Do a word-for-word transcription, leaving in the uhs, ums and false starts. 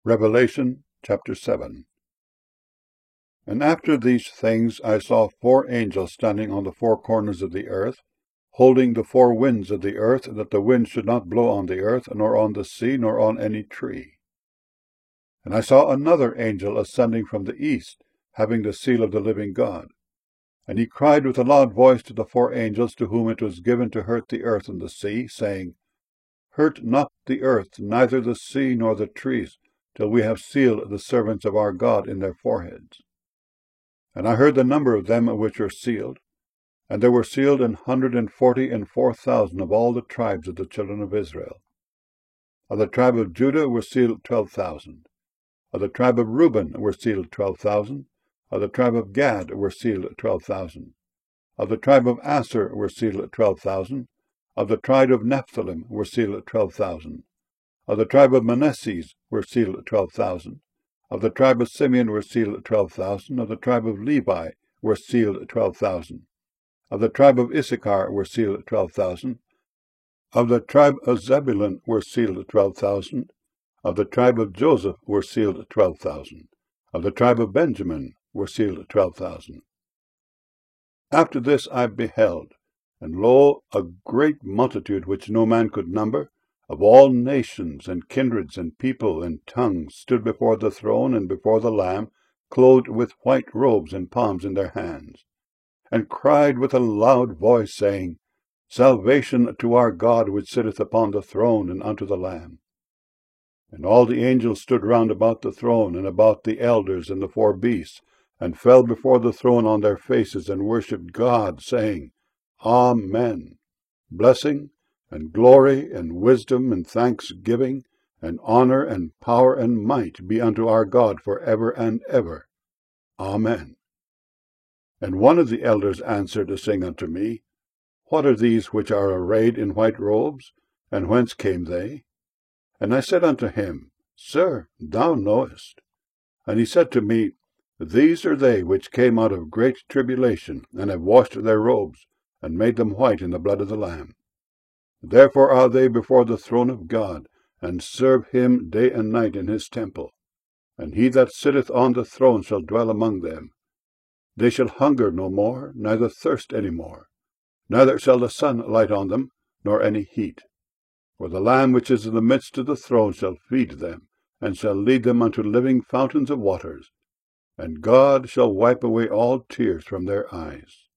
Revelation chapter seven. And after these things I saw four angels standing on the four corners of the earth, holding the four winds of the earth, that the wind should not blow on the earth, nor on the sea, nor on any tree. And I saw another angel ascending from the east, having the seal of the living God. And he cried with a loud voice to the four angels to whom it was given to hurt the earth and the sea, saying, Hurt not the earth, neither the sea nor the trees, till we have sealed the servants of our God in their foreheads. And I heard the number of them which were sealed, and there were sealed an hundred and forty and four thousand of all the tribes of the children of Israel. Of the tribe of Judah were sealed twelve thousand. Of the tribe of Reuben were sealed twelve thousand. Of the tribe of Gad were sealed twelve thousand. Of the tribe of Asher were sealed twelve thousand. Of the tribe of Nephthalim were sealed twelve thousand. Of the tribe of Manasseh were sealed twelve thousand. Of the tribe of Simeon were sealed twelve thousand. Of the tribe of Levi were sealed twelve thousand. Of the tribe of Issachar were sealed twelve thousand. Of the tribe of Zebulun were sealed twelve thousand. Of the tribe of Joseph were sealed twelve thousand. Of the tribe of Benjamin were sealed twelve thousand. After this I beheld, and lo, a great multitude which no man could number, of all nations and kindreds and people and tongues, stood before the throne and before the Lamb, clothed with white robes and palms in their hands, and cried with a loud voice, saying, Salvation to our God which sitteth upon the throne, and unto the Lamb. And all the angels stood round about the throne, and about the elders and the four beasts, and fell before the throne on their faces, and worshipped God, saying, Amen. Blessing, and glory, and wisdom, and thanksgiving, and honor, and power, and might be unto our God for ever and ever. Amen. And one of the elders answered, saying unto me, What are these which are arrayed in white robes, and whence came they? And I said unto him, Sir, thou knowest. And he said to me, These are they which came out of great tribulation, and have washed their robes, and made them white in the blood of the Lamb. Therefore are they before the throne of God, and serve him day and night in his temple. And he that sitteth on the throne shall dwell among them. They shall hunger no more, neither thirst any more. Neither shall the sun light on them, nor any heat. For the Lamb which is in the midst of the throne shall feed them, and shall lead them unto living fountains of waters. And God shall wipe away all tears from their eyes.